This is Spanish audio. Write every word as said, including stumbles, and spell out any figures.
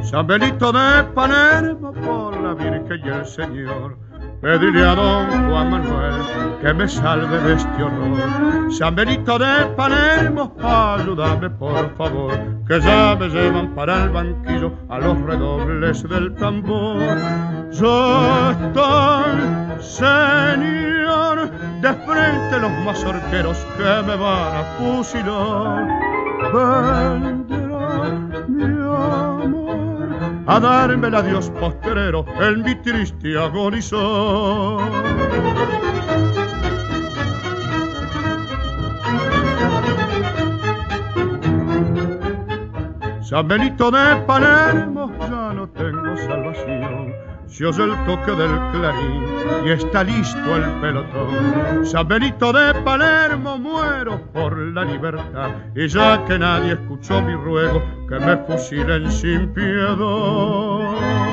San Benito de Palermo, por la Virgen y el Señor, pedirle a don Juan Manuel que me salve de este horror. San Benito de Palermo, ayúdame por favor, que ya me llevan para el banquillo a los redobles del tambor. Yo estoy, señor, de frente a los mazorqueros que me van a fusilar. Vendrá mi amor a darme el adiós postrero en mi triste agonizar. San Benito de Palermo, ya no tengo salvación. Se oye el toque del clarín y está listo el pelotón. San Benito de Palermo, muero por la libertad, y ya que nadie escuchó mi ruego, que me fusilen sin piedad.